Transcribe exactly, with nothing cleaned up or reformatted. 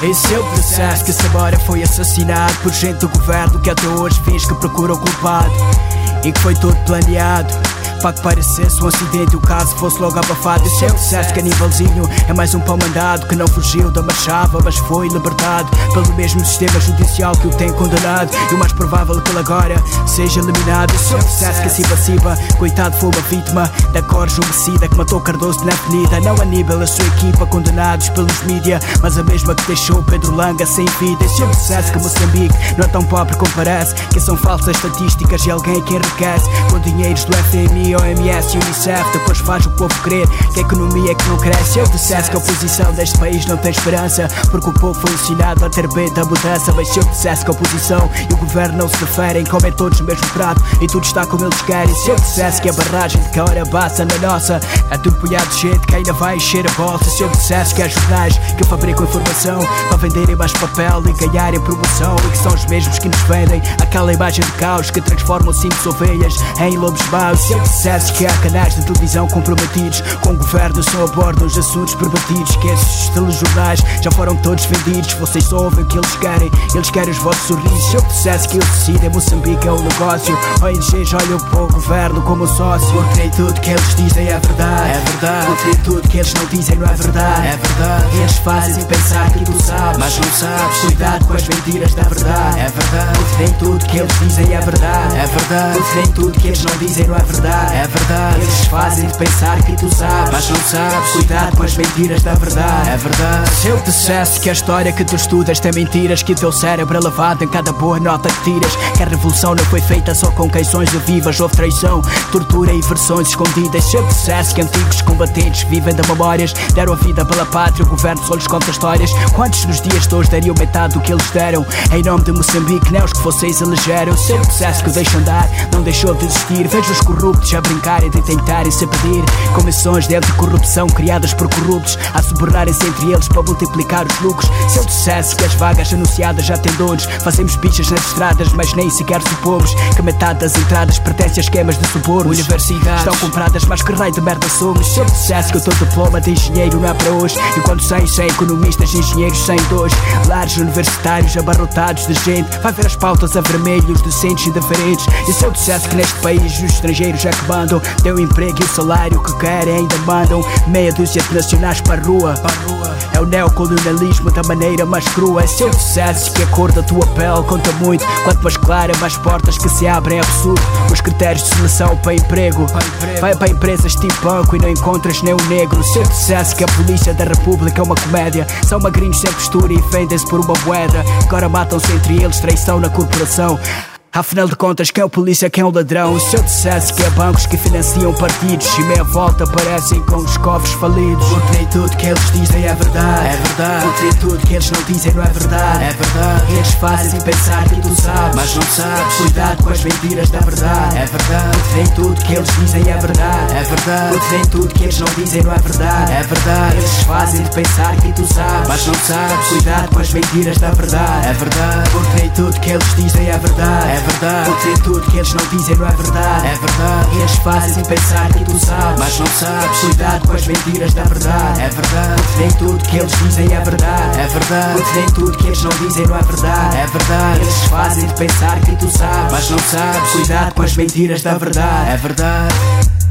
Esse é o processo que Samora foi assassinado por gente do governo que até hoje finge que procura o culpado e que foi tudo planeado para que parecesse um acidente e o caso fosse logo abafado. Esse é o processo que Aníbalzinho é mais um pão mandado que não fugiu da machava, mas foi libertado pelo mesmo sistema judicial que o tem condenado. E o mais provável é que ele agora seja eliminado. Esse é o processo que Siba Siba, coitado, foi uma vítima da corja homicida que matou Cardoso na avenida. Não Aníbal, a sua equipa, condenados pelos mídia, mas a mesma que deixou Pedro Langa sem vida. Esse é o processo que Moçambique não é tão pobre como parece, que são falsas estatísticas e alguém que enriquece com dinheiros do F M I, O M S e Unicef, depois faz o povo crer que a economia é que não cresce. Eu dissesse que a oposição deste país não tem esperança, porque o povo foi ensinado a ter medo da mudança. Mas se eu dissesse que a oposição e o governo não se referem, comem todos o mesmo prato e tudo está como eles querem. Se eu dissesse que a barragem de Caora Bassa na nossa é tudo punhado de gente que ainda vai encher a bolsa. Se eu dissesse que há jornais que fabricam informação para venderem mais papel e ganharem promoção, e que são os mesmos que nos vendem aquela imagem de caos que transformam simples ovelhas em lobos maus. Se eu dissesse que há canais de televisão comprometidos com o governo, só abordam os assuntos pervertidos, que esses telejornais já foram todos vendidos. Vocês só ouvem o que eles querem, eles querem os vossos sorrisos. Se eu dissesse que eu decido em Moçambique é um negócio, O N Gs olham para o governo como um sócio, porque nem tudo que eles dizem é verdade, é verdade. Porque nem tudo que eles não dizem não é verdade, é verdade. Eles fazem pensar que tu sabes, mas não sabes. Cuidado com as mentiras da verdade, é verdade. Porque nem tudo que eles dizem é verdade, é verdade. Porque nem tudo que eles não dizem não é verdade, é verdade. Eles fazem-te pensar que tu sabes, mas não sabes. Cuidado com as mentiras da verdade, é verdade. Se eu dissesse que a história que tu estudas tem mentiras, que o teu cérebro é lavado em cada boa nota que tiras, que a revolução não foi feita só com canções de vivas, houve traição, tortura e versões escondidas. Se eu dissesse que antigos combatentes que vivem de memórias deram a vida pela pátria, o governo só lhes conta histórias, quantos nos dias de hoje dariam metade do que eles deram em nome de Moçambique, nem os que vocês elegeram? Se eu dissesse que o deixa andar não deixou de existir, vejo os corruptos a brincarem de tentarem-se a pedir comissões de anticorrupção criadas por corruptos a sobornarem-se entre eles para multiplicar os lucros. Se eu dissesse que as vagas anunciadas já têm donos, fazemos bichas nas estradas, mas nem sequer supomos que metade das entradas pertence a esquemas de subornos. Universidades estão compradas, mas que raio de merda somos? Se eu dissesse que o teu diploma de engenheiro não é para hoje, enquanto sem, sem economistas, engenheiros sem dois, lares universitários abarrotados de gente, vai ver as pautas a vermelho, os docentes indiferentes. E se eu dissesse que neste país os estrangeiros é que mandam, deu emprego e o salário que querem ainda mandam meia dúzia de nacionais para a rua, para a rua. É o neocolonialismo da maneira mais crua. Se eu dissesse que a cor da tua pele conta muito, quanto mais clara, mais portas que se abrem, é absurdo. Os critérios de seleção para emprego, para emprego. Vai para empresas tipo banco e não encontras nem um negro. Se eu dissesse que a polícia da república é uma comédia, são magrinhos sem postura e vendem-se por uma moeda, agora matam-se entre eles, traição na corporação. Afinal de contas, quem é o polícia, quem é o ladrão? Se eu dissesse que há bancos que financiam partidos e meia volta parecem com os cofres falidos, porque nem tudo que eles dizem é verdade, é verdade. Porque nem tudo que eles não dizem não é verdade, é verdade. Eles fazem pensar que tu sabes, mas não sabes. Cuidado com as mentiras da verdade, é verdade. Porque nem tudo que eles dizem é verdade, é verdade. Porque nem tudo que eles não dizem não é verdade, é verdade. Eles fazem pensar que tu sabes, mas não sabes. Cuidado com as mentiras da verdade, é verdade. Porque nem tudo que eles dizem é verdade, é verdade. Porque nem tudo que eles não dizem não é verdade, é verdade. Eles fazem pensar que tu sabes, mas não sabes. Cuidado com as mentiras da verdade, é verdade. Porque nem tudo que eles dizem é verdade, é verdade. Porque nem tudo que eles não dizem não é verdade, é verdade. Eles fazem pensar que tu sabes, mas não sabes. Cuidado com as mentiras da verdade, é verdade.